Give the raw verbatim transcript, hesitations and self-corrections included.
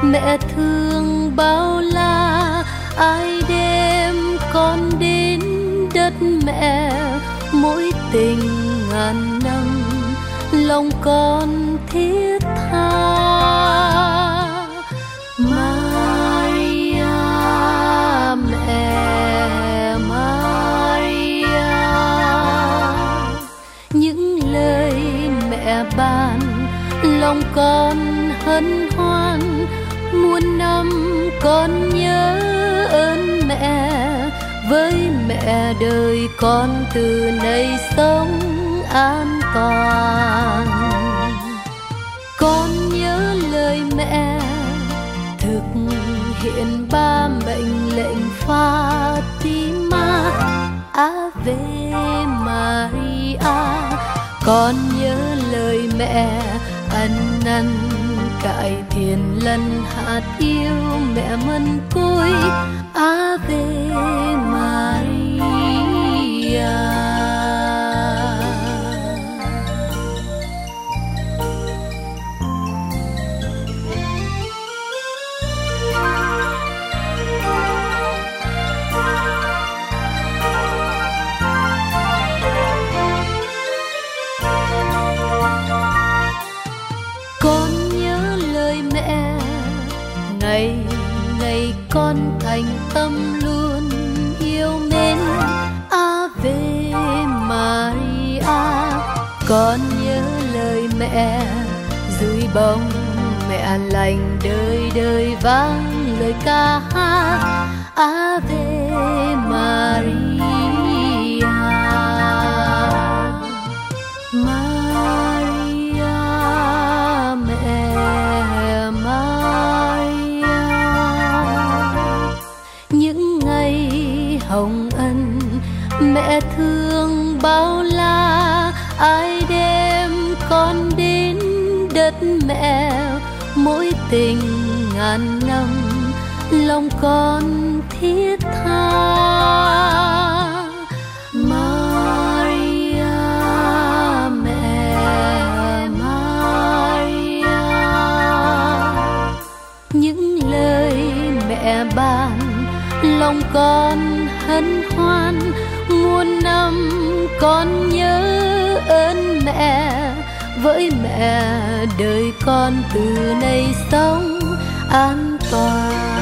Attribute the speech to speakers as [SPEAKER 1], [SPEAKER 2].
[SPEAKER 1] mẹ thương bao la, ai đem con đến đất mẹ, mối tình ngàn năm lòng con thiết tha. Maria, mẹ Maria, những lời mẹ ban lòng con hân hoan, muôn năm con nhớ ơn mẹ, với mẹ đời con từ nay sống an toàn. Con nhớ lời mẹ thực hiện ba mệnh lệnh Fatima, Ave Maria. Con nhớ lời mẹ ân năn cải thiện lần hạt yêu mẹ mân côi, Ave Maria. Ngày ngày con thành tâm luôn yêu mến, Ave Maria. Con nhớ lời mẹ dưới bóng mẹ lành, đời đời vang lời ca hát, Ave Maria. Hồng ân mẹ thương bao la, ai đem con đến đất mẹ, mối tình ngàn năm lòng con thiết tha. Maria, mẹ Maria, những lời mẹ ban lòng con hân hoan, muôn năm con nhớ ơn mẹ, với mẹ đời con từ nay sống an toàn.